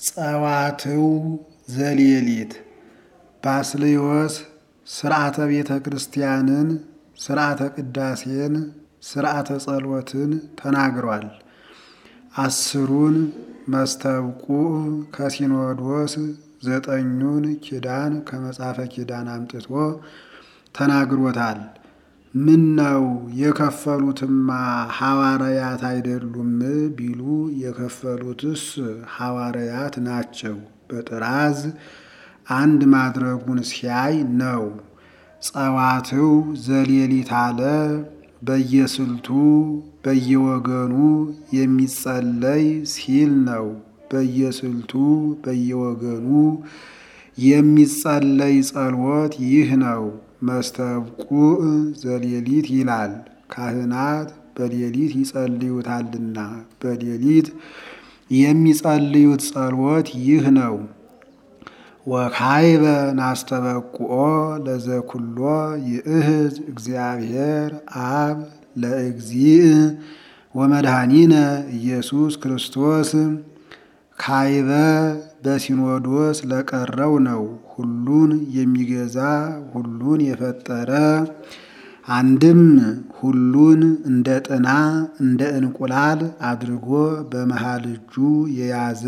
ጸዋትው ዘሌሊት ባስልዮስ ሥርዓተ ቤተ ክርስቲያንን፣ ሥርዓተ ቅዳሴን፣ ሥርዓተ ጸሎትን ተናግሯል። አስሩን መስተብቁዕ ከሲኖዶስ፣ ዘጠኙን ኪዳን ከመጽሐፈ ኪዳን አምጥቶ ተናግሮታል። ምን ነው የከፈሉትማ ሐዋርያት አይደሉም ቢሉ የከፈሉትስ ሐዋርያት ናቸው። በጥራዝ አንድ ማድረጉን ሲያይ ነው። ጸዋትው ዘሌሊት አለ። በየስልቱ በየወገኑ የሚጸለይ ሲል ነው። በየስልቱ በየወገኑ የሚጸለይ ጸሎት ይህ ነው። መስተብቁዕ ዘሌሊት ይላል። ካህናት በሌሊት ይጸልዩታልና በሌሊት የሚጸልዩት ጸሎት ይህ ነው። ወካይበ ናስተበቁዖ ለዘኩሎ ይእህዝ እግዚአብሔር አብ ለእግዚእ ወመድኃኒነ ኢየሱስ ክርስቶስ። ካይበ በሲኖዶስ ለቀረው ነው። ሁሉን የሚገዛ ሁሉን የፈጠረ አንድም ሁሉን እንደ ጥና እንደ እንቁላል አድርጎ በመሃል እጁ የያዘ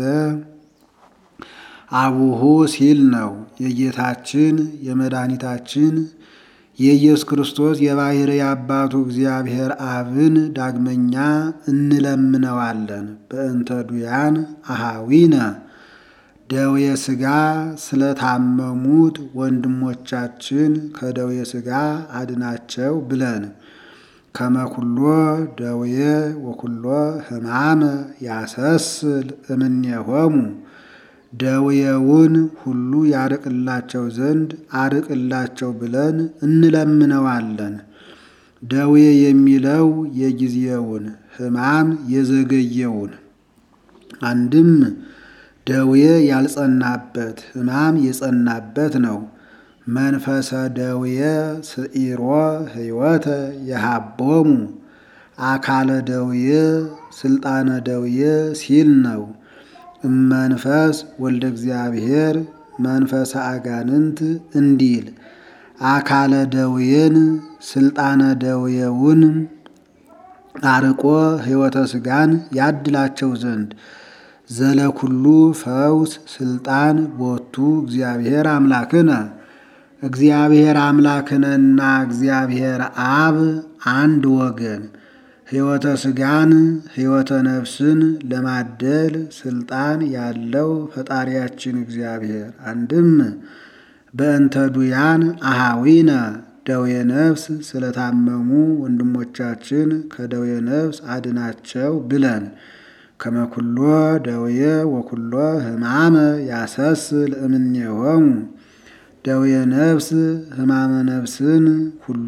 አቡሁ ሲል ነው። የጌታችን የመድኃኒታችን የኢየሱስ ክርስቶስ የባሕርይ አባቱ እግዚአብሔር አብን ዳግመኛ እንለምነዋለን። በእንተ ዱያን አሃዊነ ደዌ ሥጋ ስለታመሙት ወንድሞቻችን ከደዌ ሥጋ አድናቸው ብለን ከመኩሎ ደዌ ወኩሎ ሕማመ ያሰስል እምኔሆሙ ደዌውን ሁሉ ያርቅላቸው ዘንድ አርቅላቸው ብለን እንለምነዋለን። ደዌ የሚለው የጊዜውን፣ ሕማም የዘገየውን። አንድም ደዌ ያልጸናበት ሕማም የጸናበት ነው። መንፈሰ ደዌ ስዒሮ ሕይወተ የሃቦሙ አካለ ደዌ ስልጣነ ደዌ ሲል ነው። እመንፈስ ወልደ እግዚአብሔር መንፈሰ አጋንንት እንዲል አካለ ደዌን ስልጣነ ደዌውን አርቆ ሕይወተ ሥጋን ያድላቸው ዘንድ ዘለኩሉ ፈውስ ስልጣን ቦቱ እግዚአብሔር አምላክነ እግዚአብሔር አምላክነና እግዚአብሔር አብ አንድ ወገን ሕይወተ ሥጋን ሕይወተ ነፍስን ለማደል ስልጣን ያለው ፈጣሪያችን እግዚአብሔር አንድም በእንተ ዱያን አሃዊነ ደዌ ነፍስ ስለታመሙ ወንድሞቻችን ከደዌ ነፍስ አድናቸው ብለን ከመኩሎ ደዌ ወኩሎ ሕማመ ያሰስል እምኔሆሙ ደዌ ነፍስ ሕማመ ነፍስን ሁሉ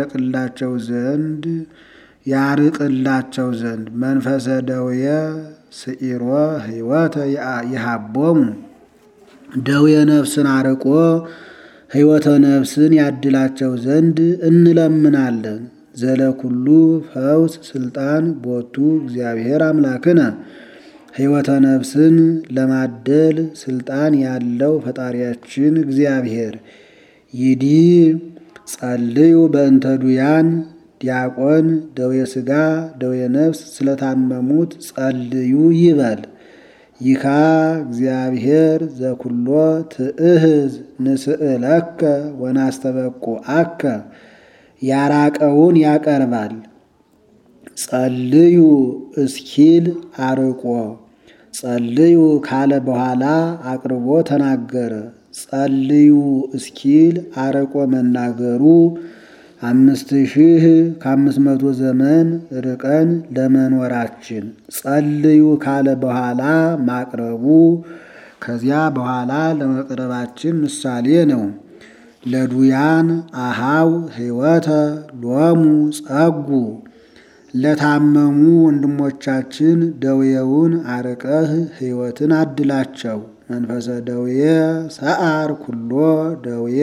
ያርቅላቸው ዘንድ መንፈሰ ደዌ ስዒሮ ሕይወተ የሃቦሙ ደዌ ነፍስን አርቆ ሕይወተ ነፍስን ያድላቸው ዘንድ እንለምናለን። ዘለኩሉ ፈውስ ስልጣን ቦቱ እግዚአብሔር አምላክነ ሕይወተ ነፍስን ለማደል ስልጣን ያለው ፈጣሪያችን እግዚአብሔር ይዲ ጸልዩ በእንተ ዱያን ዲያቆን ደዌ ሥጋ ደዌ ነፍስ ስለታመሙት ጸልዩ ይበል። ይካ እግዚአብሔር ዘኩሎ ትእህዝ ንስእለከ ወናስተበቁዐከ ያራቀውን ያቀርባል። ጸልዩ እስኪል አርቆ ጸልዩ ካለ በኋላ አቅርቦ ተናገረ። ጸልዩ እስኪል አርቆ መናገሩ 5500 ዘመን ርቀን ለመኖራችን ጸልዩ ካለ በኋላ ማቅረቡ ከዚያ በኋላ ለመቅረባችን ምሳሌ ነው። ለዱያን አሃው ሕይወተ ሎሙ ጸጉ ለታመሙ ወንድሞቻችን ደዌውን አርቀህ ሕይወትን አድላቸው። መንፈሰ ደዌ ሰዓር ኩሎ ደዌ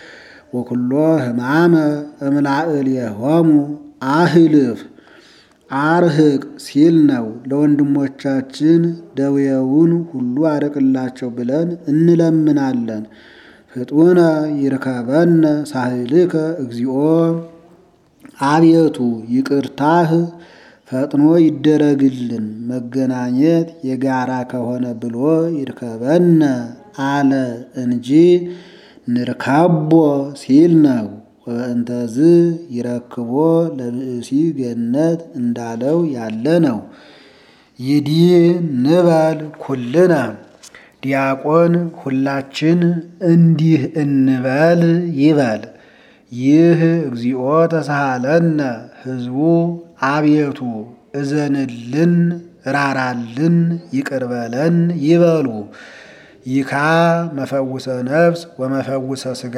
ወኩሎ ሕማመ እምላዕልየሆሙ አህልፍ አርህቅ ሲል ነው። ለወንድሞቻችን ደዌውን ሁሉ አርቅላቸው ብለን እንለምናለን። ፍጡነ ይርከበነ ሳህልከ እግዚኦ አቤቱ ይቅርታህ ፈጥኖ ይደረግልን። መገናኘት የጋራ ከሆነ ብሎ ይርከበነ አለ እንጂ ንርካቦ ሲል ነው። ወእንተዝ ይረክቦ ለብእሲ ገነት እንዳለው ያለ ነው። ይዲ ንበል ኩልነ ዲያቆን ሁላችን እንዲህ እንበል ይበል። ይህ እግዚኦ ተሳሃለነ ሕዝቡ አቤቱ እዘንልን ራራልን ይቅርበለን ይበሉ። ይካ መፈውሰ ነፍስ ወመፈውሰ ሥጋ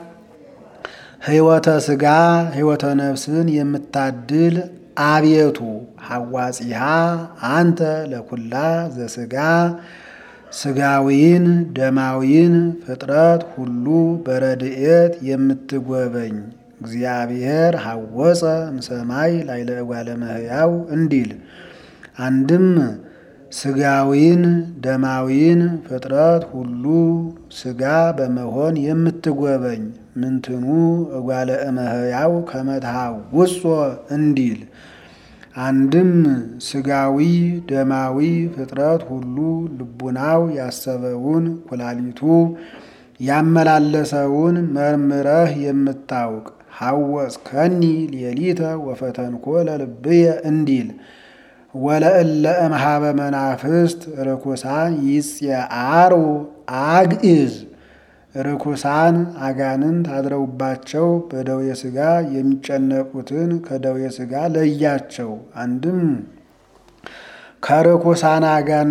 ሕይወተ ሥጋ ሕይወተ ነፍስን የምታድል አቤቱ ሐዋጺሃ አንተ ለኩላ ዘሥጋ ሥጋዊን ደማዊን ፍጥረት ሁሉ በረድኤት የምትጎበኝ እግዚአብሔር ሐወፀ እምሰማይ ላዕለ እጓለ እመሕያው እንዲል። አንድም ሥጋዊን ደማዊን ፍጥረት ሁሉ ሥጋ በመሆን የምትጎበኝ ምንትኑ እጓለ እመሕያው ከመ ተሐውጾ እንዲል። አንድም ሥጋዊ ደማዊ ፍጥረት ሁሉ ልቡናው ያሰበውን ኩላሊቱ ያመላለሰውን መርምረህ የምታውቅ ሐወጽከኒ ሌሊተ ወፈተንኮ ለልብየ እንዲል። ወለእለ እምኀበ መናፍስት ርኩሳን ይጽአሩ አግዕዝ ርኩሳን አጋንንት አድረውባቸው በደዌ ሥጋ የሚጨነቁትን ከደዌ ሥጋ ለያቸው። አንድም ከርኩሳን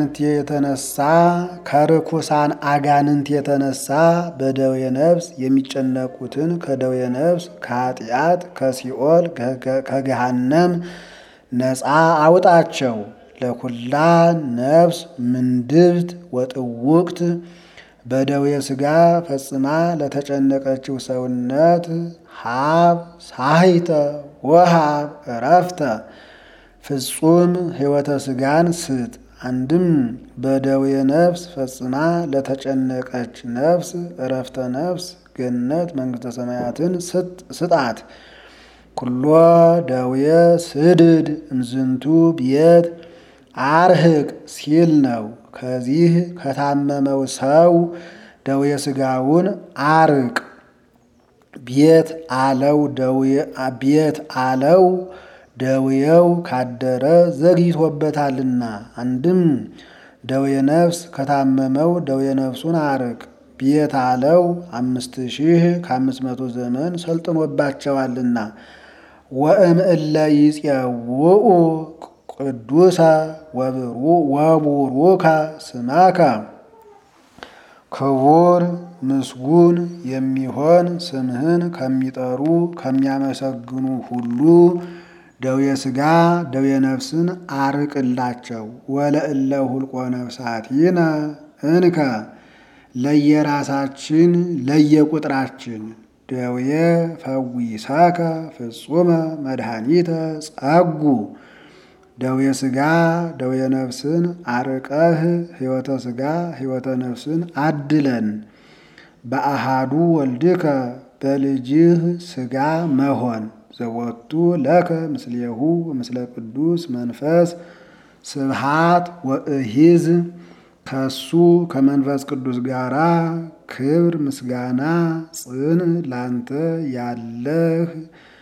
አጋንንት የተነሳ በደዌ ነፍስ የሚጨነቁትን ከደዌ ነፍስ ከኃጢአት ከሲኦል ከገሃነም ነፃ አውጣቸው። ለኩላ ነፍስ ምንድብት ወጥውቅት በደዌ ሥጋ ፈጽማ ለተጨነቀችው ሰውነት ሀብ ሳሂተ ወሃብ እረፍተ ፍጹም ሕይወተ ሥጋን ስጥ። አንድም በደዌ ነፍስ ፈጽማ ለተጨነቀች ነፍስ እረፍተ ነፍስ ገነት መንግሥተ ሰማያትን ስጣት። ኩሎ ደዌ ስድድ እምዝንቱ ቤት አርህቅ ሲል ነው። ከዚህ ከታመመው ሰው ደዌ ሥጋውን አርቅ። ቤት አለው ደዌው ካደረ ዘግይቶበታልና። አንድም ደዌ ነፍስ ከታመመው ደዌ ነፍሱን አርቅ። ቤት አለው 5500 ዘመን ሰልጥኖባቸዋልና። ወእምእለ ይፄውኡ ቅዱሰ ወቡሩከ ስመከ ክቡር ምስጉን የሚሆን ስምህን ከሚጠሩ ከሚያመሰግኑ ሁሉ ደዌ ሥጋ ደዌ ነፍስን አርቅላቸው። ወለእለ ሁልቆ ነፍሳቲነ እንከ ለየራሳችን ለየቁጥራችን ደዌ ፈዊሰከ ፍጹመ መድኃኒተ ጸጉ ደዌ ሥጋ ደዌ ነፍስን አርቀህ ሕይወተ ሥጋ ሕይወተ ነፍስን አድለን። በአሃዱ ወልድከ በልጅህ ሥጋ መሆን ዘወቱ ለከ ምስሌሁ ምስለ ቅዱስ መንፈስ ስብሃት ወእሂዝ ከሱ ከመንፈስ ቅዱስ ጋራ ክብር ምስጋና ጽን ላንተ ያለህ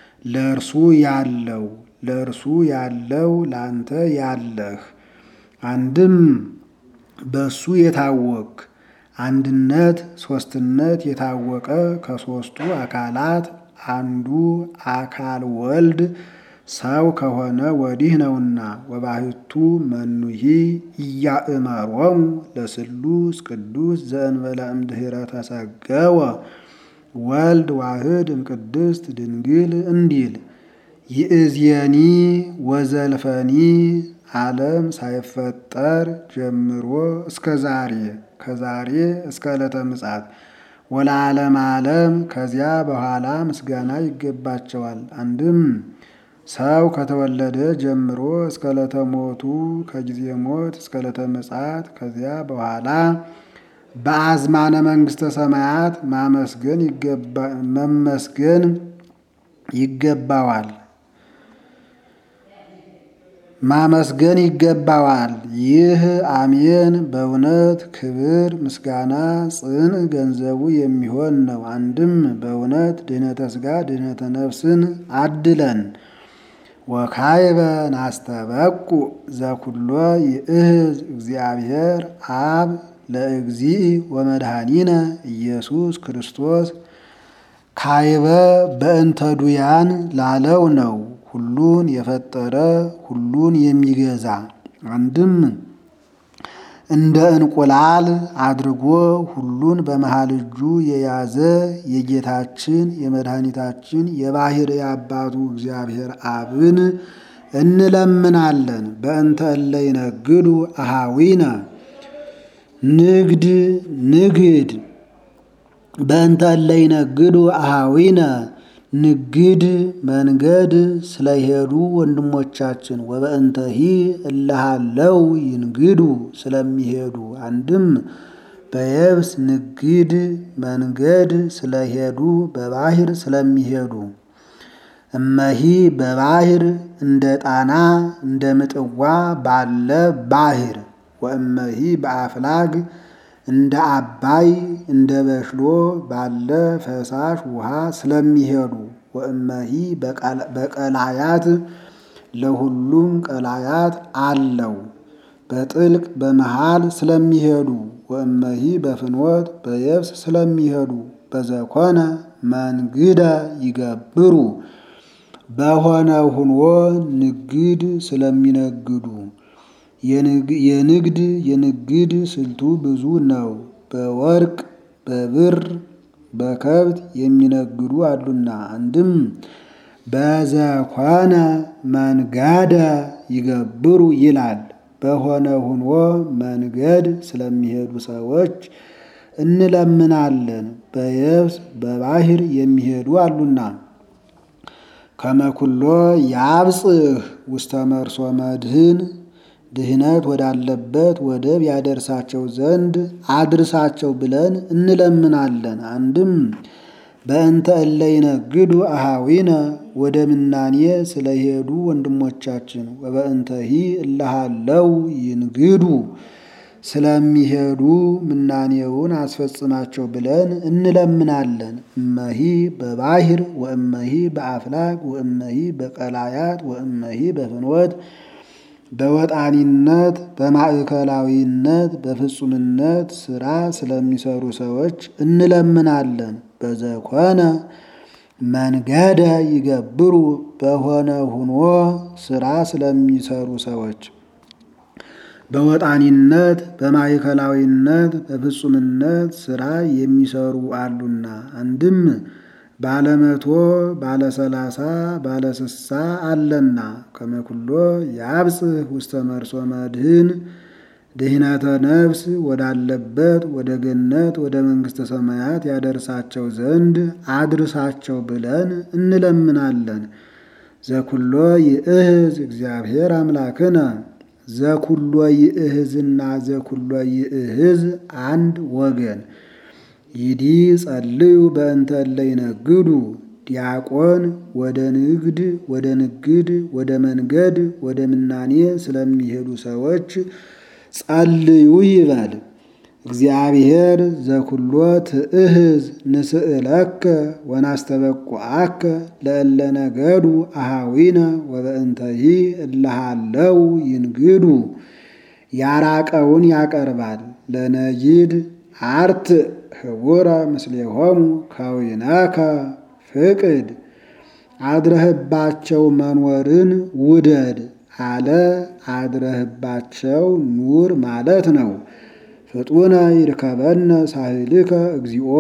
ለእርሱ ያለው ላንተ ያለህ። አንድም በሱ የታወክ አንድነት ሦስትነት የታወቀ ከሦስቱ አካላት አንዱ አካል ወልድ ሰው ከሆነ ወዲህ ነውና። ወባሕቱ መኑሂ ኢያእመሮሙ ለስሉስ ቅዱስ ዘእንበለ እምድኅረ ተሰገወ ወልድ ዋህድ እምቅድስት ድንግል እንዲል። ይእዜኒ ወዘልፈኒ ዓለም ሳይፈጠር ጀምሮ እስከ ዛሬ ከዛሬ እስከ ዕለተ ምጽአት ወለዓለመ ዓለም ከዚያ በኋላ ምስጋና ይገባቸዋል። አንድም ሰው ከተወለደ ጀምሮ እስከ ዕለተ ሞቱ ከጊዜ ሞት እስከ ዕለተ ምጽአት ከዚያ በኋላ በአዝማነ መንግሥተ ሰማያት መመስገን ይገባዋል። ይህ አሜን በእውነት ክብር ምስጋና ጽን ገንዘቡ የሚሆን ነው። አንድም በእውነት ድህነተ ሥጋ ድህነተ ነፍስን አድለን። ወካይበ ናስተበቁ ዘኩሎ ይእዝ እግዚአብሔር አብ ለእግዚእ ወመድኃኒነ ኢየሱስ ክርስቶስ። ካይበ በእንተ ዱያን ላለው ነው። ሁሉን የፈጠረ ሁሉን የሚገዛ አንድም እንደ እንቁላል አድርጎ ሁሉን በመሃል እጁ የያዘ የጌታችን የመድኃኒታችን የባሕርይ አባቱ እግዚአብሔር አብን እንለምናለን። በእንተ እለ ይነግዱ አኀዊነ ንግድ በእንተ እለ ይነግዱ አኀዊነ ንግድ መንገድ ስለሄዱ ወንድሞቻችን ወበእንተሂ እለሃለው ይንግዱ ስለሚሄዱ አንድም በየብስ ንግድ መንገድ ስለሄዱ በባሕር ስለሚሄዱ እመሂ በባሕር እንደ ጣና እንደ ምጥዋ ባለ ባሕር ወእመሂ በአፍላግ እንደ አባይ እንደ በሽሎ ባለ ፈሳሽ ውሃ ስለሚሄዱ ወእመሂ በቀላያት ለሁሉም ቀላያት አለው በጥልቅ በመሃል ስለሚሄዱ ወእመሂ በፍኖት በየብስ ስለሚሄዱ በዘኮነ መንግደ ይገብሩ በሆነ ሁኖ ንግድ ስለሚነግዱ የንግድ ስልቱ ብዙ ነው። በወርቅ በብር በከብት የሚነግዱ አሉና አንድም በዘኮነ መንጋደ ይገብሩ ይላል። በሆነ ሁኖ መንገድ ስለሚሄዱ ሰዎች እንለምናለን። በየብስ በባሕር የሚሄዱ አሉና ከመኩሎ ያብጽህ ውስተ መርሶ መድህን ድህነት ወዳለበት ወደብ ያደርሳቸው ዘንድ አድርሳቸው ብለን እንለምናለን። አንድም በእንተ እለ ይነግዱ አኀዊነ ወደ ምናኔ ስለሄዱ ወንድሞቻችን ወበእንተሂ እለሃለው ይንግዱ ስለሚሄዱ ምናኔውን አስፈጽማቸው ብለን እንለምናለን። እመሂ በባሕር ወእመሂ በአፍላግ ወእመሂ በቀላያት ወእመሂ በፍኖት በወጣኒነት በማዕከላዊነት በፍጹምነት ሥራ ስለሚሰሩ ሰዎች እንለምናለን። በዘኮነ መንገደ ይገብሩ በሆነ ሁኖ ሥራ ስለሚሰሩ ሰዎች በወጣኒነት በማዕከላዊነት በፍጹምነት ሥራ የሚሰሩ አሉና አንድም ባለ 100 ባለ 30 ባለ 60 አለና ከመኩሎ ያብጽህ ውስተ መርሶ መድህን ድህነተ ነፍስ ወዳለበት ወደ ገነት ወደ መንግሥተ ሰማያት ያደርሳቸው ዘንድ አድርሳቸው ብለን እንለምናለን። ዘኩሎ ይእህዝ እግዚአብሔር አምላክነ ዘኩሎ ይእህዝና ዘኩሎ ይእህዝ አንድ ወገን ይዲ ጸልዩ በእንተ እለ ይነግዱ ዲያቆን ወደ ንግድ ወደ መንገድ ወደ ምናኔ ስለሚሄዱ ሰዎች ጸልዩ ይበል። እግዚአብሔር ዘኩሎ ትእህዝ ንስእለከ ወናስተበቁዐከ ለእለ ነገዱ አኀዊነ ወበእንተሂ እለሃለው ይንግዱ ያራቀውን ያቀርባል። ለነጊድ አርት ህቡረ ምስሌሆሙ ከዊነከ ፍቅድ አድረህባቸው መኖርን ውደድ አለ። አድረህባቸው ኑር ማለት ነው። ፍጡነ ይርከበነ ሳህልከ እግዚኦ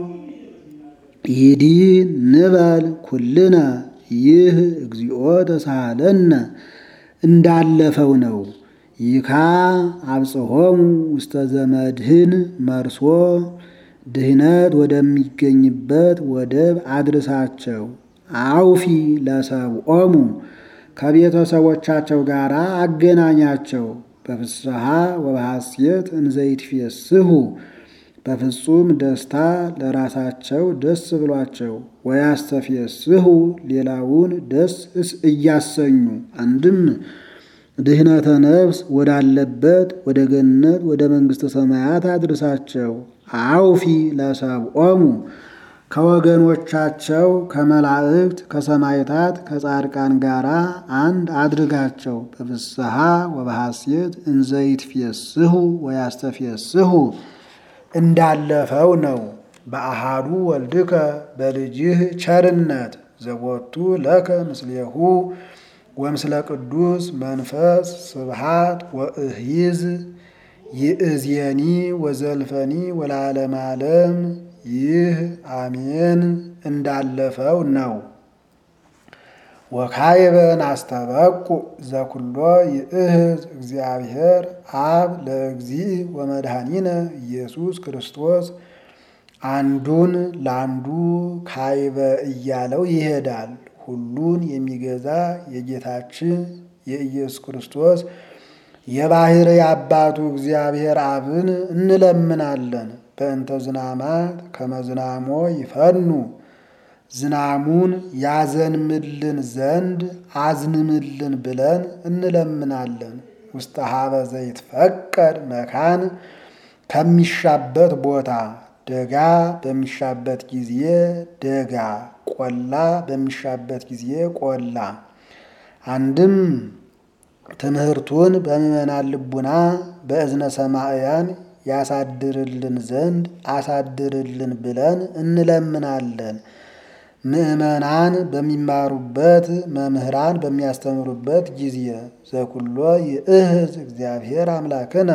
ይዲ ንበል ኩልነ ይህ እግዚኦ ተሳሃለነ እንዳለፈው ነው። ይካ አብጽሖሙ ውስተ ዘመድህን መርሶ ድህነት ወደሚገኝበት ወደብ አድርሳቸው። አውፊ ለሰብኦሙ ከቤተሰቦቻቸው ጋር አገናኛቸው። በፍስሐ ወበሐሴት እንዘይትፌስሑ በፍጹም ደስታ ለራሳቸው ደስ ብሏቸው ወያስተፌስሑ ሌላውን ደስ እያሰኙ አንድም ድህነተ ነፍስ ወዳለበት ወደ ገነት ወደ መንግሥተ ሰማያት አድርሳቸው። አውፊ ለሰብኦሙ ከወገኖቻቸው ከመላእክት ከሰማዕታት ከጻድቃን ጋር አንድ አድርጋቸው። በፍስሐ ወበሐሴት እንዘይትፌስሑ ወያስተፌስሑ እንዳለፈው ነው። በአሃዱ ወልድከ በልጅህ ቸርነት ዘቦቱ ለከ ምስሌሁ ወምስለ ቅዱስ መንፈስ ስብሃት ወእህይዝ ይእዜኒ ወዘልፈኒ ወለዓለመ ዓለም። ይህ አሜን እንዳለፈው ነው። ወካይበን አስተበቁ ዘኩሎ ይእህዝ እግዚአብሔር አብ ለእግዚእ ወመድኃኒነ ኢየሱስ ክርስቶስ። አንዱን ለአንዱ ካይበ እያለው ይሄዳል። ሁሉን የሚገዛ የጌታችን የኢየሱስ ክርስቶስ የባሕርይ አባቱ እግዚአብሔር አብን እንለምናለን። በእንተ ዝናማት ከመዝናሞ ይፈኑ ዝናሙን ያዘንምልን ዘንድ አዝንምልን ብለን እንለምናለን። ውስተ ሀበ ዘይትፈቀድ መካን ከሚሻበት ቦታ ደጋ በሚሻበት ጊዜ ደጋ፣ ቆላ በሚሻበት ጊዜ ቆላ። አንድም ትምህርቱን በምእመናን ልቡና በእዝነ ሰማዕያን ያሳድርልን ዘንድ አሳድርልን ብለን እንለምናለን። ምእመናን በሚማሩበት መምህራን በሚያስተምሩበት ጊዜ ዘኩሎ ይእህዝ እግዚአብሔር አምላክነ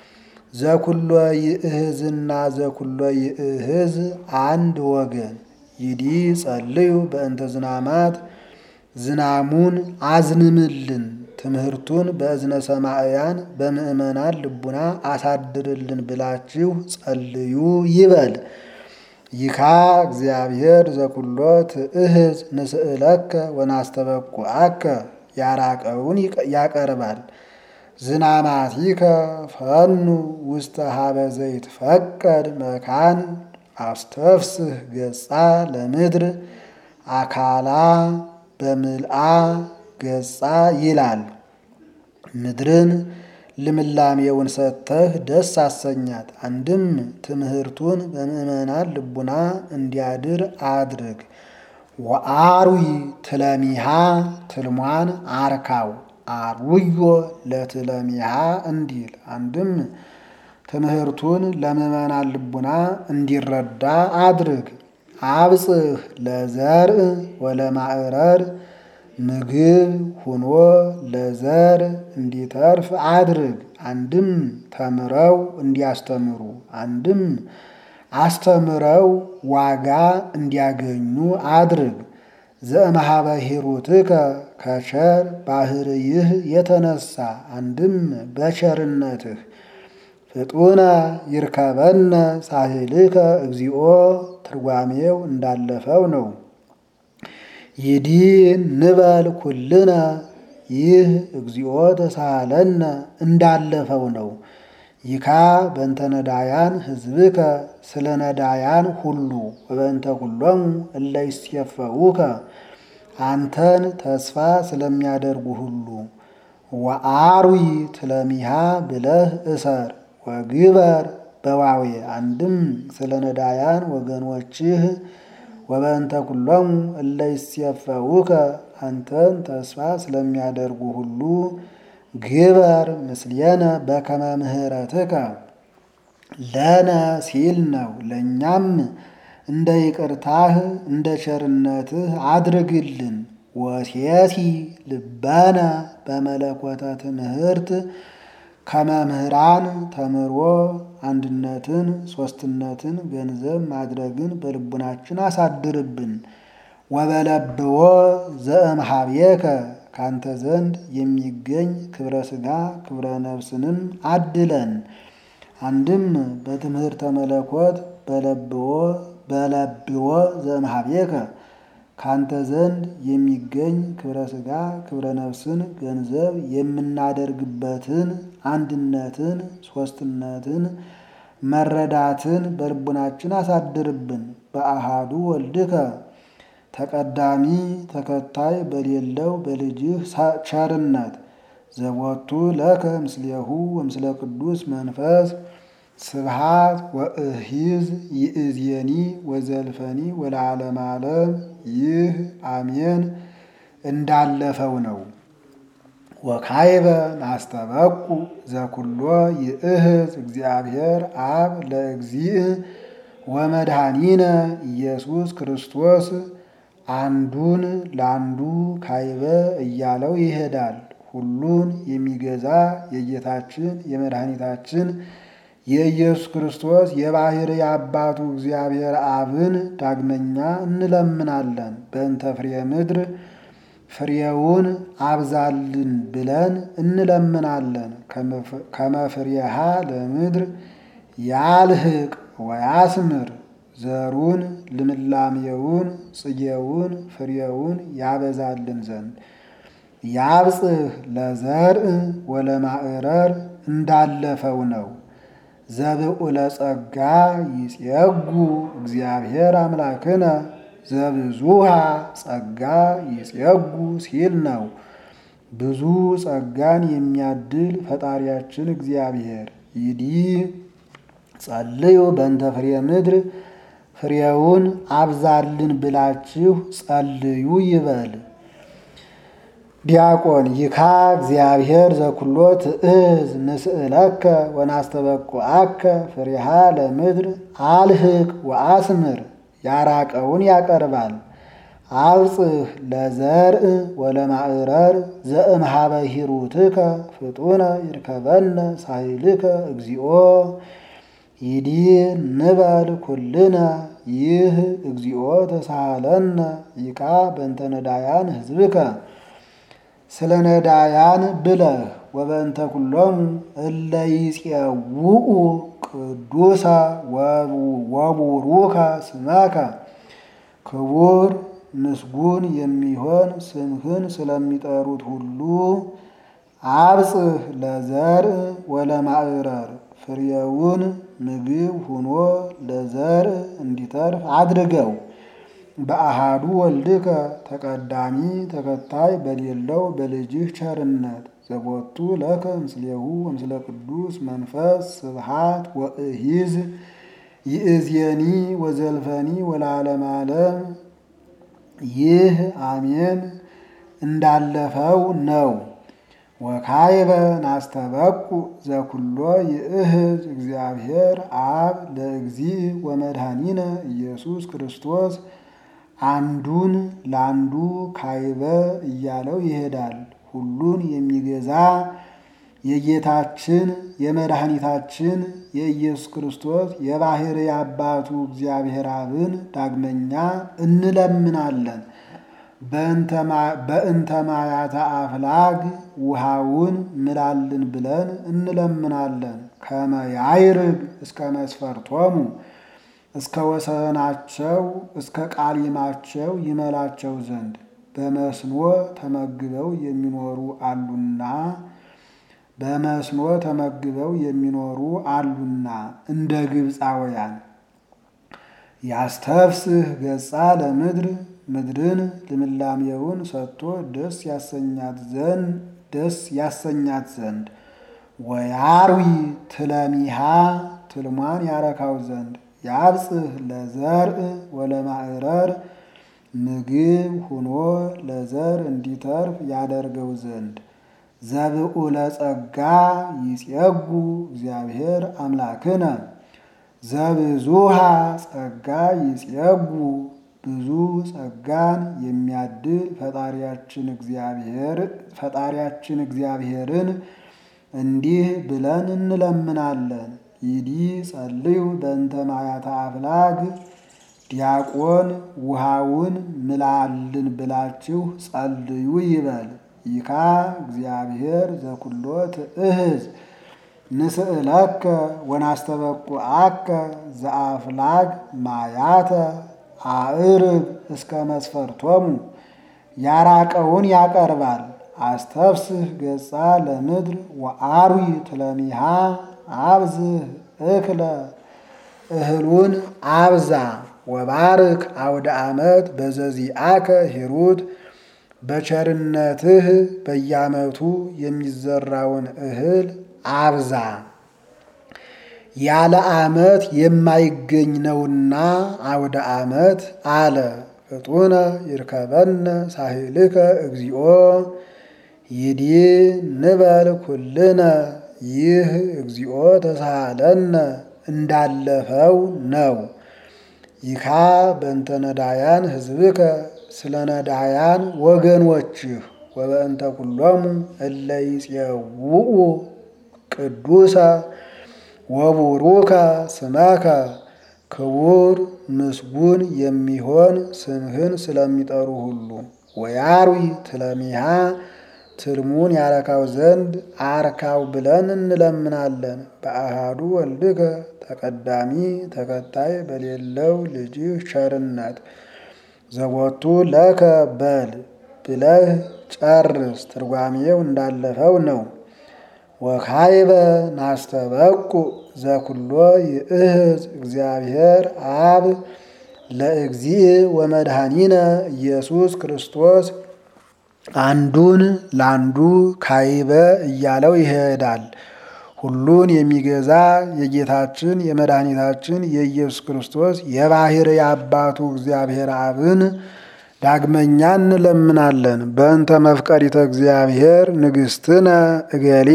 ዘኩሎ ይእህዝና ዘኩሎ ይእህዝ አንድ ወገን። ይዲ ጸልዩ በእንተ ዝናማት ዝናሙን አዝንምልን ትምህርቱን በእዝነ ሰማዕያን በምእመናን ልቡና አሳድርልን ብላችሁ ጸልዩ ይበል። ይካ እግዚአብሔር ዘኩሎ ትእህዝ ንስእለከ ወናስተበቁዐከ ያራቀውን ያቀርባል። ዝናማቲከ ፈኑ ውስተ ሀበ ዘይትፈቀድ መካን አስተፍስህ ገጻ ለምድር አካላ በምልአ ገጻ ይላል። ምድርን ልምላሜውን ሰጥተህ ደስ አሰኛት። አንድም ትምህርቱን በምእመናን ልቡና እንዲያድር አድርግ። ወአርዊ ትለሚሃ ትልሟን አርካው አርውዮ ለትለሚሃ እንዲል። አንድም ትምህርቱን ለምእመናን ልቡና እንዲረዳ አድርግ። አብጽህ ለዘርእ ወለማዕረር ምግብ ሁኖ ለዘር እንዲተርፍ አድርግ። አንድም ተምረው እንዲያስተምሩ፣ አንድም አስተምረው ዋጋ እንዲያገኙ አድርግ። ዘእምኀበ ሂሩትከ ከቸር ባሕርይህ የተነሳ አንድም በቸርነትህ ፍጡነ ይርከበነ ሳህልከ እግዚኦ ትርጓሜው እንዳለፈው ነው። ይዲ ንበል ኩልነ ይህ እግዚኦ ተሳለነ እንዳለፈው ነው። ይካ በእንተ ነዳያን ሕዝብከ ስለ ነዳያን ሁሉ ወበእንተ ኩሎሙ እለ ይሴፈውከ አንተን ተስፋ ስለሚያደርጉ ሁሉ ወአርዊ ትለሚሃ ብለህ እሰር ወግበር በዋዌ አንድም ስለ ነዳያን ወገኖችህ ወበእንተ ኩሎሙ እለ ይሴፈውከ አንተን ተስፋ ስለሚያደርጉ ሁሉ ግበር ምስሌነ በከመ ምሕረትከ ለነ ሲል ነው። ለእኛም እንደ ይቅርታህ እንደ ቸርነትህ አድርግልን። ወሴሲ ልበነ በመለኮተ ትምህርት ከመምህራን ተምሮ አንድነትን ሶስትነትን ገንዘብ ማድረግን በልቡናችን አሳድርብን። ወበለብዎ ዘእምኀቤከ ካንተ ዘንድ የሚገኝ ክብረ ሥጋ ክብረ ነፍስንም አድለን። አንድም በትምህርተ መለኮት በለብዎ ዘእምኀቤከ ካንተ ዘንድ የሚገኝ ክብረ ሥጋ ክብረ ነፍስን ገንዘብ የምናደርግበትን አንድነትን ሦስትነትን መረዳትን በልቡናችን አሳድርብን። በአሃዱ ወልድከ ተቀዳሚ ተከታይ በሌለው በልጅህ ቸርነት ዘቦቱ ለከ ምስሌሁ ወምስለ ቅዱስ መንፈስ ስብሃት ወእሂዝ ይእዜኒ ወዘልፈኒ ወለዓለመ ዓለም። ይህ አሜን እንዳለፈው ነው። ወካይበ ናስተበቁ ዘኩሎ ይእህዝ እግዚአብሔር አብ ለእግዚእ ወመድኃኒነ ኢየሱስ ክርስቶስ። አንዱን ለአንዱ ካይበ እያለው ይሄዳል። ሁሉን የሚገዛ የጌታችን የመድኃኒታችን የኢየሱስ ክርስቶስ የባሕርይ አባቱ እግዚአብሔር አብን ዳግመኛ እንለምናለን። በእንተ ፍሬ ምድር ፍሬውን አብዛልን ብለን እንለምናለን። ከመፍሬሃ ለምድር ያልህቅ ወያስምር። ዘሩን ልምላሜውን ጽጌውን ፍሬውን ያበዛልን ዘንድ ያብጽህ ለዘርእ ወለማዕረር እንዳለፈው ነው። ዘብዑለ ጸጋ ይጼጉ እግዚአብሔር አምላክነ ዘብዙሃ ጸጋ ይጼጉ ሲል ነው። ብዙ ጸጋን የሚያድል ፈጣሪያችን እግዚአብሔር ይዲ ጸልዩ በእንተ ፍሬ ምድር ፍሬውን አብዛልን ብላችሁ ጸልዩ ይበል። ዲያቆን ይካ እግዚአብሔር ዘኩሎ ትእዝ ንስእለከ ወናስተበቁዐከ ፍሬሃ ለምድር አልህቅ ወአስምር። ያራቀውን ያቀርባል። አብጽህ ለዘርእ ወለማዕረር ዘእምሃበ ሂሩትከ ፍጡነ ይርከበነ ሳይልከ እግዚኦ። ይዲ ንበል ኩልነ ይህ እግዚኦ ተሳሃለነ ይካ በእንተ ነዳያን ህዝብከ። ስለ ነዳያን ብለህ ወበእንተ ኩሎሙ እለ ይጼውኡ ቅዱሰ ወቡሩከ ስመከ። ክቡር ምስጉን የሚሆን ስምህን ስለሚጠሩት ሁሉ አብጽህ ለዘርእ ወለማዕረር ፍሬውን ምግብ ሁኖ ለዘርእ እንዲተርፍ አድርገው። በአሃዱ ወልድከ ተቀዳሚ ተከታይ በሌለው በልጅህ ቸርነት ዘቦቱ ለከ ምስሌሁ ወምስለ ቅዱስ መንፈስ ስብሃት ወእሂዝ ይእዜኒ ወዘልፈኒ ወለዓለመ ዓለም። ይህ አሜን እንዳለፈው ነው። ወካይበ ናስተበቁ ዘኩሎ ይእህዝ እግዚአብሔር አብ ለእግዚእ ወመድኃኒነ ኢየሱስ ክርስቶስ። አንዱን ለአንዱ ካይበ እያለው ይሄዳል። ሁሉን የሚገዛ የጌታችን የመድኃኒታችን የኢየሱስ ክርስቶስ የባሕርይ አባቱ እግዚአብሔር አብን ዳግመኛ እንለምናለን። በእንተ ማያተ አፍላግ ውሃውን ምላልን ብለን እንለምናለን። ከመ ያይርግ እስከ መስፈርቶሙ እስከ ወሰናቸው እስከ ቃሊማቸው ይመላቸው ዘንድ በመስኖ ተመግበው የሚኖሩ አሉና እንደ ግብፃውያን። ያስተፍስህ ገጻ ለምድር ምድርን ልምላሜውን ሰጥቶ ደስ ያሰኛት ዘንድ ወያርዊ ትለሚሃ ትልሟን ያረካው ዘንድ ያብጽህ ለዘርእ ወለማዕረር ምግብ ሁኖ ለዘር እንዲተርፍ ያደርገው ዘንድ ዘብዑለ ጸጋ ይጼጉ እግዚአብሔር አምላክነ ዘብዙሃ ጸጋ ይጼጉ ብዙ ጸጋን የሚያድል ፈጣሪያችን እግዚአብሔርን እንዲህ ብለን እንለምናለን። ይዲ ጸልዩ በእንተ ማያተ አፍላግ ዲያቆን ውሃውን ምላልን ብላችሁ ጸልዩ ይበል። ይካ እግዚአብሔር ዘኩሎ ትእህዝ ንስእለከ ወናስተበቁዐከ ዘአፍላግ ማያተ አዕርግ እስከ መስፈርቶሙ ያራቀውን ያቀርባል። አስተፍስህ ገጻ ለምድር ወአርዊ ትለሚሃ አብዝህ እክለ እህሉን አብዛ ወባርክ አውደ ዓመት በዘዚአከ ሂሩት በቸርነትህ በየዓመቱ የሚዘራውን እህል አብዛ። ያለ ዓመት የማይገኝ ነውና አውደ ዓመት አለ። ፍጡነ ይርከበነ ሳሂልከ እግዚኦ ይዲ ንበል ኩልነ ይህ እግዚኦ ተሳሃለነ እንዳለፈው ነው። ይካ በእንተ ነዳያን ህዝብከ ስለ ነዳያን ወገኖችህ ወበእንተ ኩሎሙ እለ ይጼውኡ ቅዱሰ ወቡሩከ ስመከ ክቡር ምስጉን የሚሆን ስምህን ስለሚጠሩ ሁሉ ወያርዊ ትለሚሃ ትልሙን ያረካው ዘንድ አርካው ብለን እንለምናለን። በአሃዱ ወልድከ ተቀዳሚ ተከታይ በሌለው ልጅህ ቸርነት ዘቦቱ ለከ በል ብለህ ጨርስ። ትርጓሜው እንዳለፈው ነው። ወካይበ ናስተበቁ ዘኩሎ ይእህዝ እግዚአብሔር አብ ለእግዚእ ወመድኃኒነ ኢየሱስ ክርስቶስ አንዱን ላንዱ ካይበ እያለው ይሄዳል። ሁሉን የሚገዛ የጌታችን የመድኃኒታችን የኢየሱስ ክርስቶስ የባሕርይ አባቱ እግዚአብሔር አብን ዳግመኛ እንለምናለን። በእንተ መፍቀሪተ እግዚአብሔር ንግሥትነ እገሌ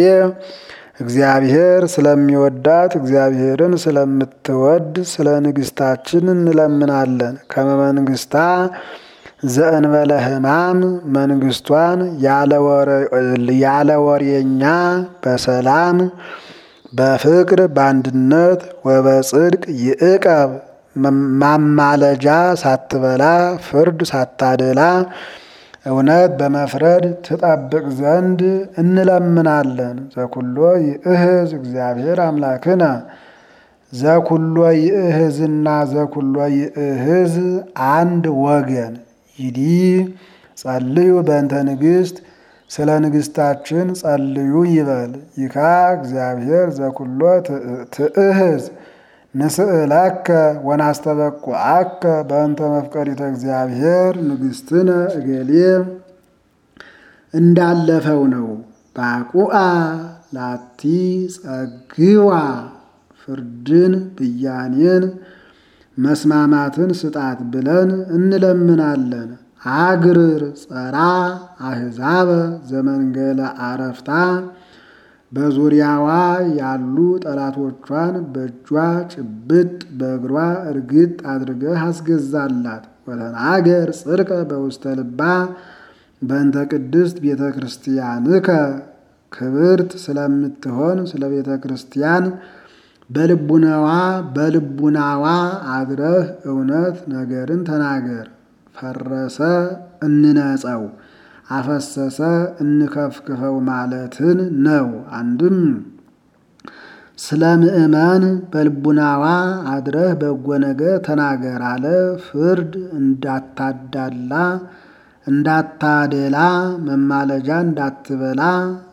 እግዚአብሔር ስለሚወዳት እግዚአብሔርን ስለምትወድ ስለ ንግሥታችን እንለምናለን። ከመመንግስታ ዘእንበለ ሕማም መንግስቷን ያለ ወሬኛ በሰላም በፍቅር በአንድነት ወበጽድቅ ይዕቀብ ማማለጃ ሳትበላ ፍርድ ሳታደላ እውነት በመፍረድ ትጠብቅ ዘንድ እንለምናለን። ዘኩሎ ይእህዝ እግዚአብሔር አምላክነ ዘኩሎ ይእህዝና ዘኩሎ ይእህዝ አንድ ወገን። ይዲ ጸልዩ በእንተ ንግሥት ስለ ንግሥታችን ጸልዩ ይበል። ይካ እግዚአብሔር ዘኩሎ ትእህዝ ንስእለከ ወናስተበቁዐከ በእንተ መፍቀሪተ እግዚአብሔር ንግሥትነ እገሌ እንዳለፈው ነው። ባቁአ ላቲ ጸግዋ ፍርድን ብያኔን መስማማትን ስጣት ብለን እንለምናለን። አግርር ጸራ አሕዛበ ዘመንገለ አረፍታ በዙሪያዋ ያሉ ጠላቶቿን በእጇ ጭብጥ በእግሯ እርግጥ አድርገህ አስገዛላት። ወተናገር ጽድቀ በውስተ ልባ በእንተ ቅድስት ቤተ ክርስቲያንከ ክብርት ስለምትሆን ስለ ቤተ ክርስቲያን በልቡናዋ አድረህ እውነት ነገርን ተናገር። ፈረሰ እንነጸው አፈሰሰ እንከፍክፈው ማለትን ነው። አንድም ስለ ምእመን በልቡናዋ አድረህ በጎ ነገር ተናገር አለ። ፍርድ እንዳታዳላ እንዳታደላ መማለጃ እንዳትበላ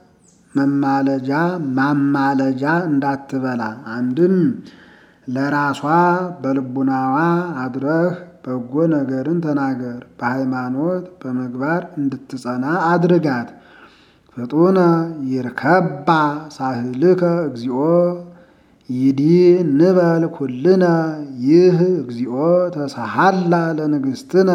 ማማለጃ እንዳትበላ። አንድም ለራሷ በልቡናዋ አድረህ በጎ ነገርን ተናገር። በሃይማኖት በምግባር እንድትጸና አድርጋት። ፍጡነ ይርከባ ሳህልከ እግዚኦ ይዲ ንበል ኩልነ ይህ እግዚኦ ተሳሃላ ለንግሥትነ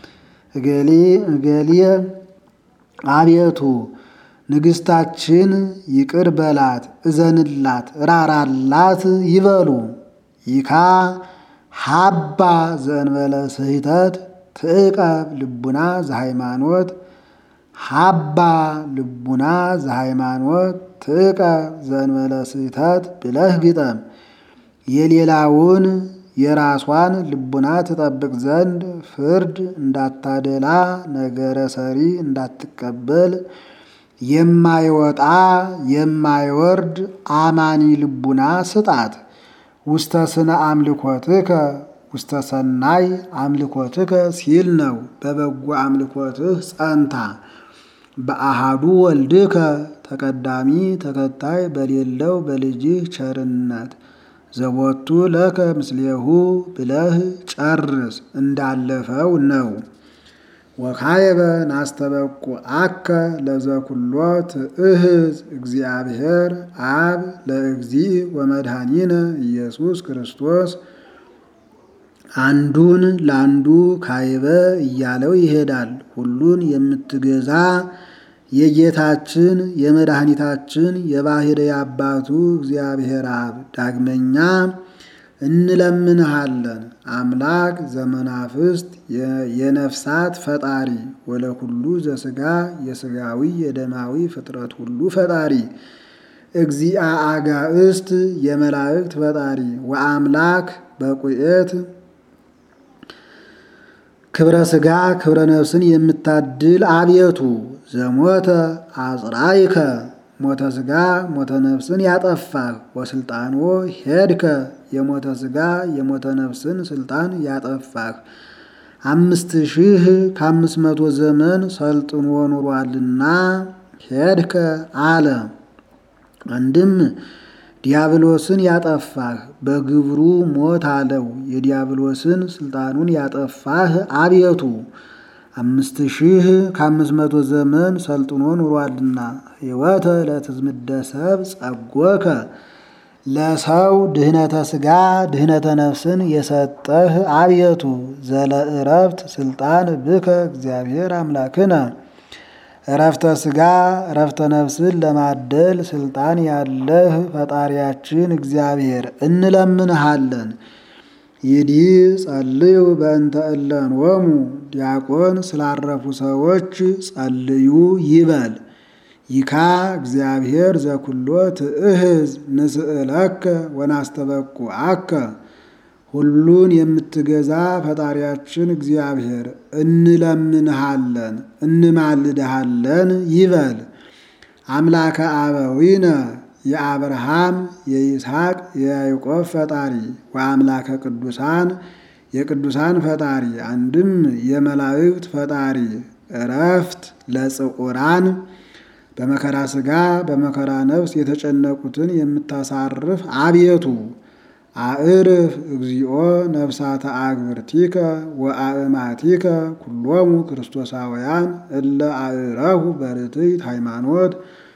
እገሌ አቤቱ ንግሥታችን ይቅር በላት እዘንላት ራራላት ይበሉ። ይካ ሀባ ዘእንበለ ስህተት ትዕቀብ ልቡና ዘሃይማኖት ሀባ ልቡና ዘሃይማኖት ትዕቀብ ዘእንበለ ስህተት ብለህ ግጠም። የሌላውን የራሷን ልቡና ትጠብቅ ዘንድ ፍርድ እንዳታደላ ነገረ ሰሪ እንዳትቀበል የማይወጣ የማይወርድ አማኒ ልቡና ስጣት። ውስተ ስነ አምልኮትከ ውስተ ሰናይ አምልኮትከ ሲል ነው። በበጎ አምልኮትህ ጸንታ በአሃዱ ወልድከ ተቀዳሚ ተከታይ በሌለው በልጅህ ቸርነት ዘቦቱ ለከ ምስሌሁ ብለህ ጨርስ እንዳለፈው ነው። ወካየበ ናስተበቁዐከ ለዘኩሎ ትእህዝ እግዚአብሔር አብ ለእግዚእ ወመድኃኒነ ኢየሱስ ክርስቶስ። አንዱን ለአንዱ ካይበ እያለው ይሄዳል። ሁሉን የምትገዛ የጌታችን የመድኃኒታችን የባሕርይ አባቱ እግዚአብሔር አብ ዳግመኛ እንለምንሃለን። አምላክ ዘመናፍስት የነፍሳት ፈጣሪ ወለኩሉ ዘሥጋ የሥጋዊ የደማዊ ፍጥረት ሁሉ ፈጣሪ እግዚአ አጋእስት የመላእክት ፈጣሪ ወአምላክ በቁኤት ክብረ ሥጋ ክብረ ነፍስን የምታድል አቤቱ ዘሞተ አጽራይከ ሞተ ሥጋ ሞተ ነፍስን ያጠፋህ ወስልጣንዎ ሄድከ የሞተ ሥጋ የሞተ ነፍስን ስልጣን ያጠፋህ 5500 ዘመን ሰልጥኖ ኑሯልና ሄድከ አለ። አንድም ዲያብሎስን ያጠፋህ በግብሩ ሞት አለው። የዲያብሎስን ስልጣኑን ያጠፋህ አቤቱ 5500 ዘመን ሰልጥኖ ኑሯልና ሕይወተ ለትዝምደ ሰብ ጸጎከ ለሰው ድህነተ ሥጋ ድህነተ ነፍስን የሰጠህ አቤቱ ዘለእረፍት ስልጣን ብከ እግዚአብሔር አምላክነ እረፍተ ሥጋ እረፍተ ነፍስን ለማደል ስልጣን ያለህ ፈጣሪያችን እግዚአብሔር እንለምንሃለን። ይዲህ ጸልዩ በእንተ እለንወሙ ዲያቆን ስላረፉ ሰዎች ጸልዩ ይበል። ይካ እግዚአብሔር ዘኩሎ ትእህዝ ንስእለከ ወናስተበቁዐከ ሁሉን የምትገዛ ፈጣሪያችን እግዚአብሔር እንለምንሃለን እንማልድሃለን ይበል። አምላከ አበዊነ የአብርሃም የይስሐቅ የያዕቆብ ፈጣሪ ወአምላከ ቅዱሳን የቅዱሳን ፈጣሪ አንድም የመላእክት ፈጣሪ እረፍት ለጽዑራን በመከራ ሥጋ በመከራ ነፍስ የተጨነቁትን የምታሳርፍ አቤቱ አዕርፍ እግዚኦ ነፍሳተ አግብርቲከ ወአእማቲከ ኩሎሙ ክርስቶሳውያን እለ አዕረፉ በርትዕት ሃይማኖት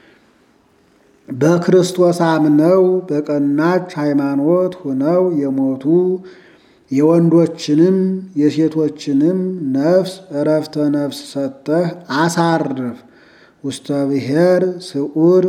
በክርስቶስ አምነው በቀናች ሃይማኖት ሆነው የሞቱ የወንዶችንም የሴቶችንም ነፍስ እረፍተ ነፍስ ሰጥተህ አሳርፍ። ውስተ ብሔር ስዑር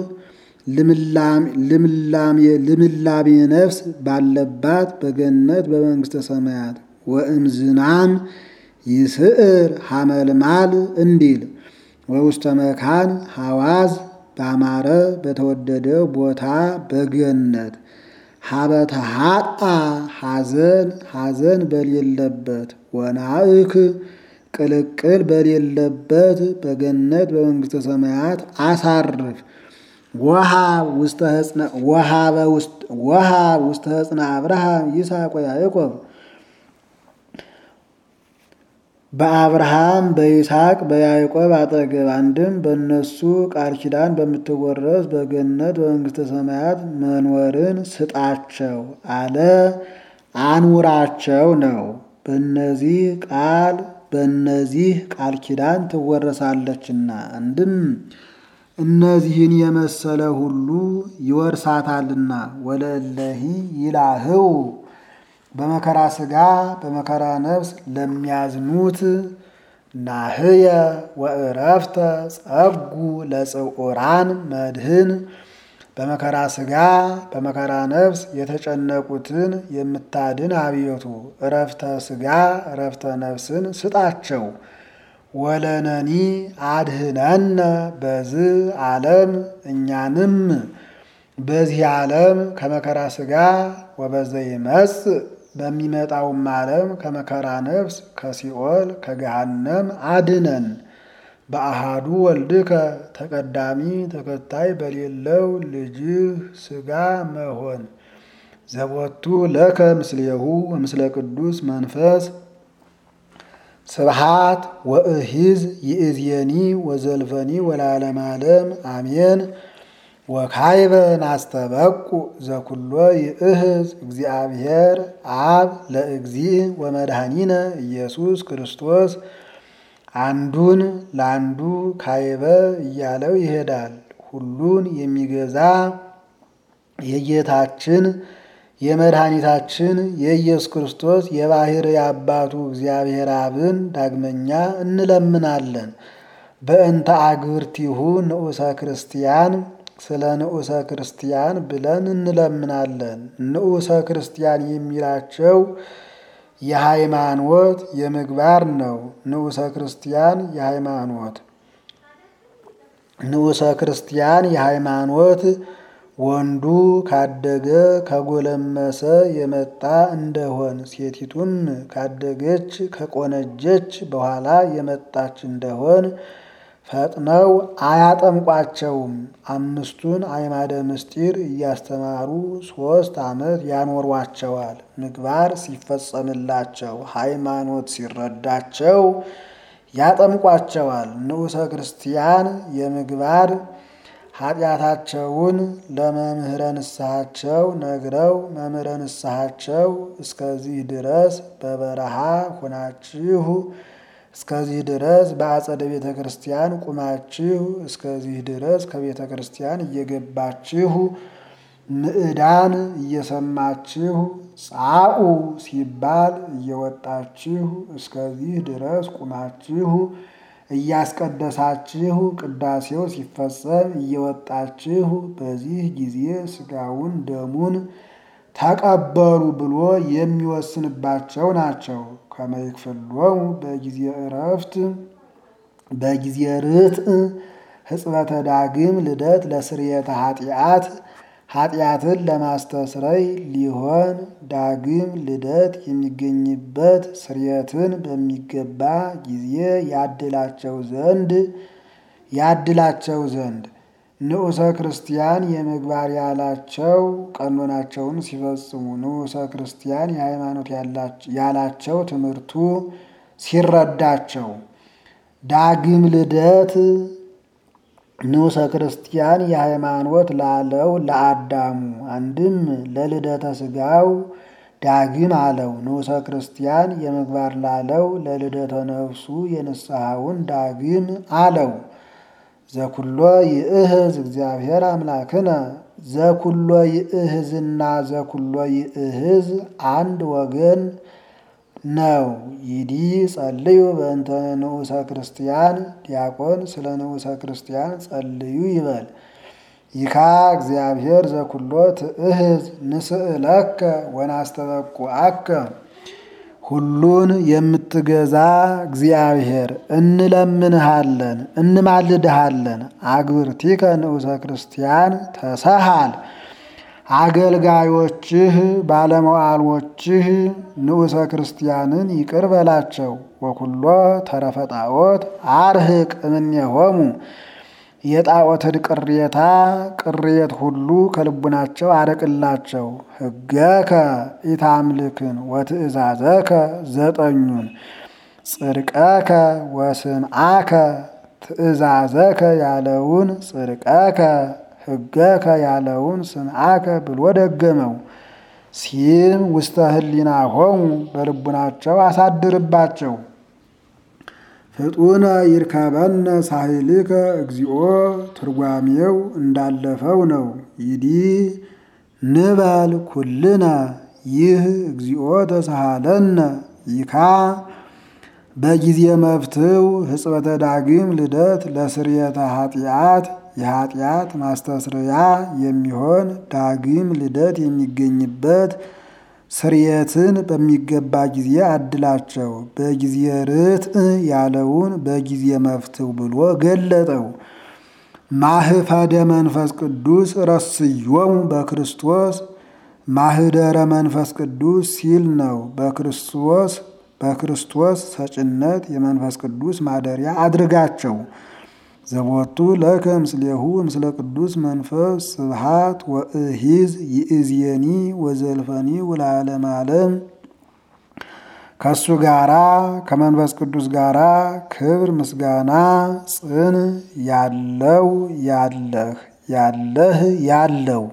ልምላሜ ነፍስ ባለባት በገነት በመንግሥተ ሰማያት ወእምዝናም ይስዕር ሐመልማል እንዲል ወውስተ መካን ሐዋዝ ባማረ በተወደደ ቦታ በገነት ሀበተ ሀጣ ሐዘን በሌለበት ወናእክ ቅልቅል በሌለበት በገነት በመንግሥተ ሰማያት አሳርፍ። ወሃብ ውስተ ሕፅነ አብርሃም ይስሐቅ ወያዕቆብ በአብርሃም በይስሐቅ በያዕቆብ አጠገብ አንድም በእነሱ ቃል ኪዳን በምትወረስ በገነት በመንግሥተ ሰማያት መንወርን ስጣቸው አለ አንውራቸው ነው። በእነዚህ ቃል ኪዳን ትወረሳለችና አንድም እነዚህን የመሰለ ሁሉ ይወርሳታልና። ወለእለሂ ይላህው በመከራ ሥጋ በመከራ ነፍስ ለሚያዝኑት ናህየ ወእረፍተ ጸጉ ለጽዑራን መድህን በመከራ ሥጋ በመከራ ነፍስ የተጨነቁትን የምታድን አቤቱ እረፍተ ሥጋ እረፍተ ነፍስን ስጣቸው። ወለነኒ አድህነነ በዚህ ዓለም እኛንም በዚህ ዓለም ከመከራ ሥጋ ወበዘይመጽእ በሚመጣውም ዓለም ከመከራ ነፍስ ከሲኦል ከገሃነም አድነን። በአሃዱ ወልድከ ተቀዳሚ ተከታይ በሌለው ልጅህ ሥጋ መሆን ዘቦቱ ለከ ምስሌሁ ወምስለ ቅዱስ መንፈስ ስብሃት ወእሂዝ ይእዜኒ ወዘልፈኒ ወለዓለመ ዓለም አሜን። ወካይበ ናስተበቁ ዘኩሎ ይእህዝ እግዚአብሔር አብ ለእግዚእ ወመድኃኒነ ኢየሱስ ክርስቶስ። አንዱን ለአንዱ ካይበ እያለው ይሄዳል። ሁሉን የሚገዛ የጌታችን የመድኃኒታችን የኢየሱስ ክርስቶስ የባሕርይ አባቱ እግዚአብሔር አብን ዳግመኛ እንለምናለን። በእንተ አግብርቲሁ ንዑሰ ክርስቲያን ስለ ንዑሰ ክርስቲያን ብለን እንለምናለን። ንዑሰ ክርስቲያን የሚላቸው የሃይማኖት የምግባር ነው። ንዑሰ ክርስቲያን የሃይማኖት ወንዱ ካደገ ከጎለመሰ የመጣ እንደሆን ሴቲቱን ካደገች ከቆነጀች በኋላ የመጣች እንደሆን ፈጥነው አያጠምቋቸውም። 5ቱን አዕማደ ምስጢር እያስተማሩ 3 ዓመት ያኖሯቸዋል። ምግባር ሲፈጸምላቸው ሃይማኖት ሲረዳቸው ያጠምቋቸዋል። ንዑሰ ክርስቲያን የምግባር ኃጢአታቸውን ለመምህረ ንስሐቸው ነግረው መምህረ ንስሐቸው እስከዚህ ድረስ በበረሃ ሆናችሁ እስከዚህ ድረስ በአጸደ ቤተ ክርስቲያን ቁማችሁ እስከዚህ ድረስ ከቤተ ክርስቲያን እየገባችሁ ምዕዳን እየሰማችሁ ጻኡ ሲባል እየወጣችሁ እስከዚህ ድረስ ቁማችሁ እያስቀደሳችሁ ቅዳሴው ሲፈጸም እየወጣችሁ በዚህ ጊዜ ሥጋውን ደሙን ተቀበሉ ብሎ የሚወስንባቸው ናቸው። ከመይክፍሎሙ በጊዜ ዕረፍት በጊዜ ርትዕ ሕጽበተ ዳግም ልደት ለስርየተ ኃጢአትን ለማስተስረይ ሊሆን ዳግም ልደት የሚገኝበት ስርየትን በሚገባ ጊዜ ያድላቸው ዘንድ ንዑሰ ክርስቲያን የምግባር ያላቸው ቀኖናቸውን ሲፈጽሙ፣ ንዑሰ ክርስቲያን የሃይማኖት ያላቸው ትምህርቱ ሲረዳቸው፣ ዳግም ልደት ንዑሰ ክርስቲያን የሃይማኖት ላለው ለአዳሙ አንድም ለልደተ ሥጋው ዳግም አለው። ንዑሰ ክርስቲያን የምግባር ላለው ለልደተ ነፍሱ የንስሐውን ዳግም አለው። ዘኩሎ ይእህዝ እግዚአብሔር አምላክነ ዘኩሎ ይእህዝና ዘኩሎ ይእህዝ አንድ ወገን ነው። ይዲ ጸልዩ በእንተ ንዑሰ ክርስቲያን ዲያቆን ስለ ንዑሰ ክርስቲያን ጸልዩ ይበል። ይካ እግዚአብሔር ዘኩሎ ትእህዝ ንስእለከ ወናስተበቁዐከ ሁሉን የምትገዛ እግዚአብሔር እንለምንሃለን እንማልድሃለን። አግብርቲከ ንዑሰ ክርስቲያን ተሰሃል አገልጋዮችህ ባለመዋልዎችህ ንዑሰ ክርስቲያንን ይቅር በላቸው። ወኩሎ ተረፈ ጣዖት አርህቅ እምኔሆሙ የጣዖትን ቅሬት ሁሉ ከልቡናቸው አርቅላቸው። ሕገከ ኢታምልክን ወትእዛዘከ 9ኙን ጽድቀከ ወስምዓከ ትእዛዘከ ያለውን ጽድቀከ ሕገከ ያለውን ስምዓከ ብሎ ደገመው። ሲም ውስተ ህሊናሆሙ በልቡናቸው አሳድርባቸው። ፍጡነ ይርከበነ ሳሂልከ እግዚኦ ትርጓሜው እንዳለፈው ነው። ይዲ ንበል ኩልነ ይህ እግዚኦ ተሳሃለነ ይካ በጊዜ መፍትው ሕጽበተ ዳግም ልደት ለስርየተ የኃጢአት ማስተስረያ የሚሆን ዳግም ልደት የሚገኝበት ስርየትን በሚገባ ጊዜ አድላቸው። በጊዜ ርትዕ ያለውን በጊዜ መፍትው ብሎ ገለጠው። ማህፈደ መንፈስ ቅዱስ ረስዮሙ በክርስቶስ ማህደረ መንፈስ ቅዱስ ሲል ነው። በክርስቶስ ሰጭነት የመንፈስ ቅዱስ ማደሪያ አድርጋቸው። ዘቦቱ ለከ ምስሌሁ ምስለ ቅዱስ መንፈስ ስብሃት ወእሂዝ ይእዜኒ ወዘልፈኒ ወለዓለመ ዓለም ከሱ ጋራ ከመንፈስ ቅዱስ ጋራ ክብር ምስጋና ጽን ያለው ያለው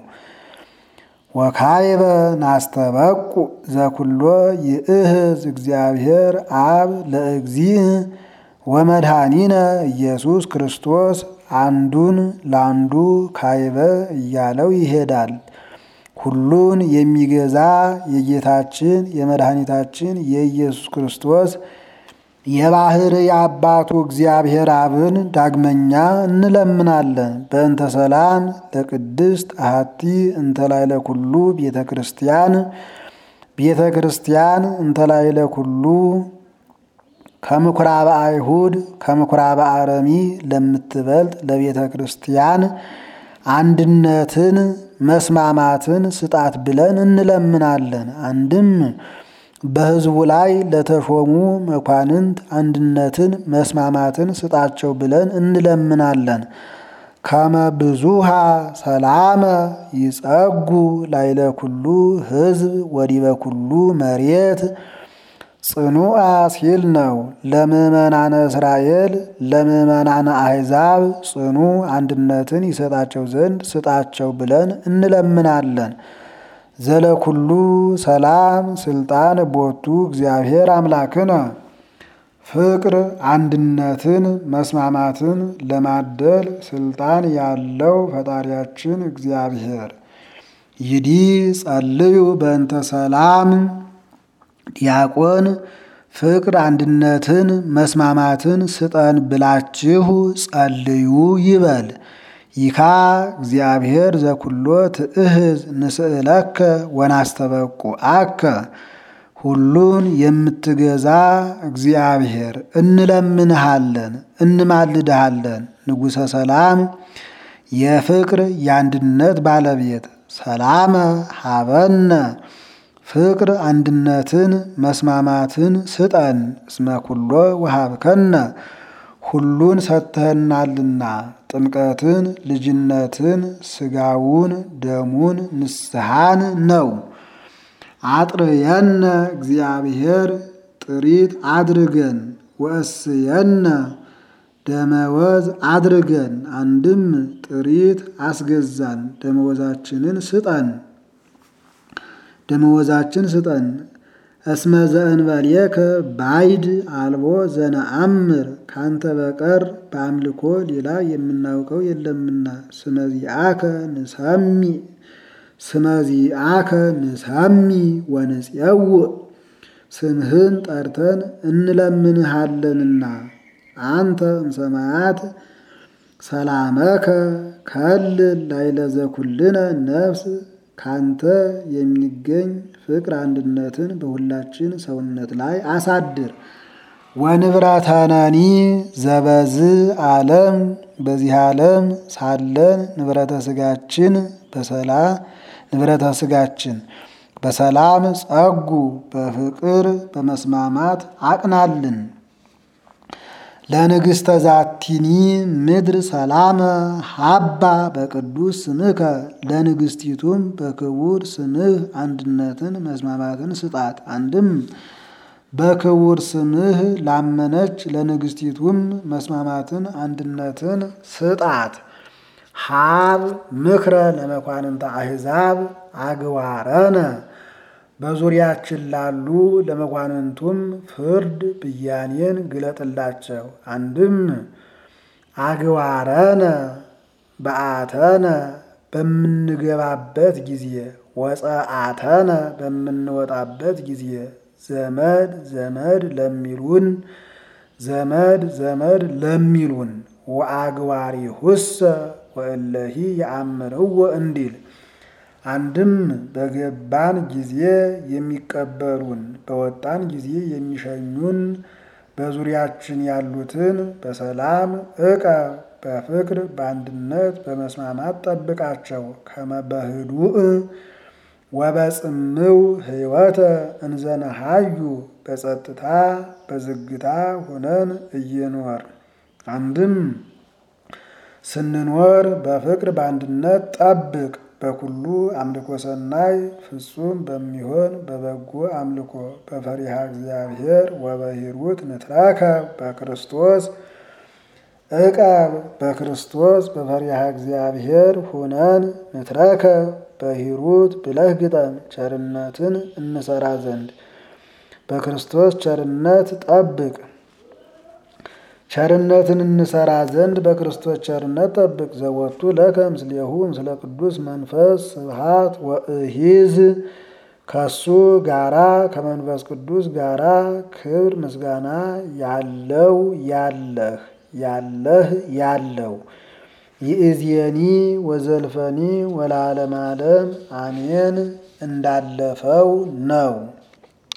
ወካይበ ናስተበቁ ዘኩሎ ይእህዝ እግዚአብሔር አብ ለእግዚእ ወመድኃኒነ ኢየሱስ ክርስቶስ አንዱን ላንዱ ካይበ እያለው ይሄዳል። ሁሉን የሚገዛ የጌታችን የመድኃኒታችን የኢየሱስ ክርስቶስ የባሕርይ አባቱ እግዚአብሔር አብን ዳግመኛ እንለምናለን። በእንተ ሰላም ለቅድስት አሐቲ እንተ ላዕለ ኩሉ ቤተ ክርስቲያን እንተ ላዕለ ኩሉ ከምኵራበ አይሁድ ከምኵራበ አረሚ ለምትበልጥ ለቤተ ክርስቲያን አንድነትን መስማማትን ስጣት ብለን እንለምናለን። አንድም በሕዝቡ ላይ ለተሾሙ መኳንንት አንድነትን መስማማትን ስጣቸው ብለን እንለምናለን። ከመ ብዙሃ ሰላመ ይጸጉ ላዕለ ኩሉ ሕዝብ ወዲበ ኩሉ መሬት ጽኑዓ ሲል ነው። ለምእመናነ እስራኤል ለምእመናነ አሕዛብ ጽኑ አንድነትን ይሰጣቸው ዘንድ ስጣቸው ብለን እንለምናለን። ዘለኩሉ ሰላም ስልጣን ቦቱ እግዚአብሔር አምላክነ ፍቅር አንድነትን መስማማትን ለማደል ስልጣን ያለው ፈጣሪያችን እግዚአብሔር ይዲ ጸልዩ በእንተ ሰላም ዲያቆን ፍቅር አንድነትን መስማማትን ስጠን ብላችሁ ጸልዩ ይበል። ይካ እግዚአብሔር ዘኩሎ ትእህዝ ንስእለከ ወናስተበቁ አከ ሁሉን የምትገዛ እግዚአብሔር እንለምንሃለን እንማልድሃለን። ንጉሠ ሰላም የፍቅር የአንድነት ባለቤት ሰላመ ሀበነ ፍቅር አንድነትን መስማማትን ስጠን። እስመ ኩሎ ወሀብከነ ሁሉን ሰጥተህናልና ጥምቀትን ልጅነትን ስጋውን ደሙን ንስሐን ነው። አጥርየነ እግዚአብሔር ጥሪት አድርገን ወእስየነ ደመወዝ አድርገን። አንድም ጥሪት አስገዛን ደመወዛችንን ስጠን ደመወዛችን ስጠን። እስመ ዘእንበሌከ ባይድ አልቦ ዘነአምር ካንተ በቀር በአምልኮ ሌላ የምናውቀው የለምና። ስመዚአከ ንሰሚ ወንፄውዕ ስምህን ጠርተን እንለምንሃለንና። አንተ እምሰማያት ሰላመከ ከልል ላዕለ ዘኩልነ ነፍስ ካንተ የሚገኝ ፍቅር አንድነትን በሁላችን ሰውነት ላይ አሳድር። ወንብረተነኒ ዘበዝ ዓለም በዚህ ዓለም ሳለን ንብረተ ስጋችን በሰላም ጸጉ በፍቅር በመስማማት አቅናልን። ለንግሥተ ዛቲኒ ምድር ሰላመ ሀባ በቅዱስ ስምከ ለንግሥቲቱም በክቡር ስምህ አንድነትን መስማማትን ስጣት። አንድም በክቡር ስምህ ላመነች ለንግሥቲቱም መስማማትን አንድነትን ስጣት። ሀብ ምክረ ለመኳንንተ አሕዛብ አግባረነ በዙሪያችን ላሉ ለመኳንንቱም ፍርድ ብያኔን ግለጥላቸው። አንድም አግባረነ በአተነ በምንገባበት ጊዜ ወፀአተነ በምንወጣበት ጊዜ ዘመድ ለሚሉን ወአግባሪሁሰ ወእለሂ የአምርዎ እንዲል። አንድም በገባን ጊዜ የሚቀበሉን በወጣን ጊዜ የሚሸኙን በዙሪያችን ያሉትን በሰላም በፍቅር በአንድነት በመስማማት ጠብቃቸው። ከመበህዱእ ወበጽምው ሕይወተ እንዘነሃዩ በጸጥታ በዝግታ ሆነን እየኖር። አንድም ስንኖር በፍቅር በአንድነት ጠብቅ። በኩሉ አምልኮ ሰናይ ፍጹም በሚሆን በበጎ አምልኮ በፈሪሃ እግዚአብሔር ወበሂሩት ንትራከብ በክርስቶስ ዕቀብ በክርስቶስ በፈሪሃ እግዚአብሔር ሁነን ንትረከብ በሂሩት ብለህ ግጠም። ቸርነትን እንሰራ ዘንድ በክርስቶስ ቸርነት ጠብቅ። ቸርነትን እንሰራ ዘንድ በክርስቶስ ቸርነት ጠብቅ። ዘወቱ ለከ ምስሌሁ ምስለ ቅዱስ መንፈስ ስብሐት ወእሂዝ ከሱ ጋራ ከመንፈስ ቅዱስ ጋራ ክብር ምስጋና ያለው ያለው ይእዜኒ ወዘልፈኒ ወለዓለመ ዓለም አሜን እንዳለፈው ነው።